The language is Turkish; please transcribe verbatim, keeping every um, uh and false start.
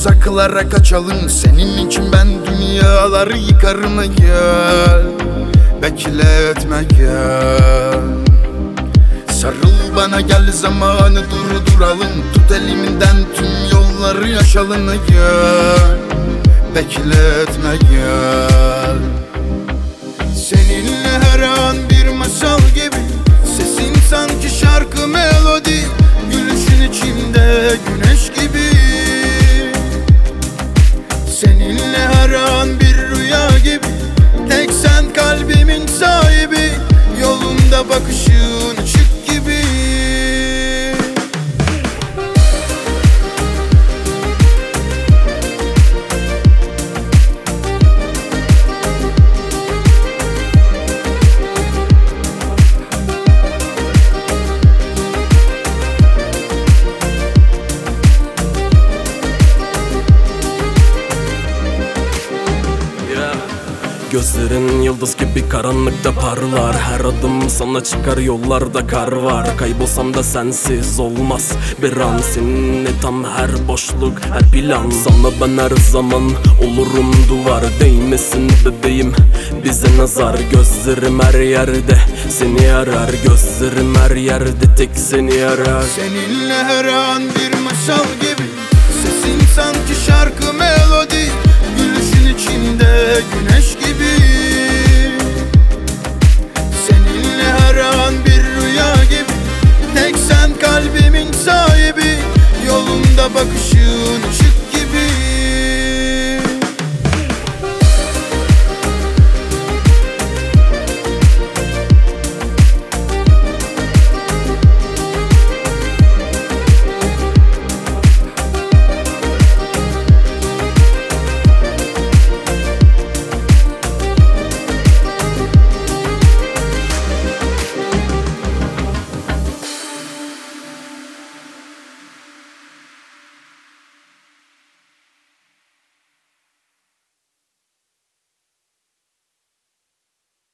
uzaklara kaçalım. Senin için ben dünyaları yıkarım gel. Bekletme gel. Sarıl bana gel, zamanı durduralım. Tut elimden tüm yolları yaşalım gel. Bekletme gel. Seninle her an bir masal gibi, sesin sanki şarkı melodi, gülüşün içimde güneş gibi. Seninle her an bir rüya gibi, tek sen kalbimin sahibi, yolunda bakışın ışık gibi. Gözlerin yıldız gibi karanlıkta parlar. Her adım sana çıkar, yollarda kar var. Kaybolsam da sensiz olmaz bir an. Seninle tam her boşluk, her plan. Sana ben her zaman olurum duvar. Değmesin bebeğim bize nazar. Gözlerim her yerde seni arar. Gözlerim her yerde tek seni arar. Seninle her an bir masal gibi, sesin sanki şarkı melodi, gülüşün içinde güneş gibi. Seninle her an bir rüya gibi, tek sen kalbimin sahibi, yolunda bakışın ışık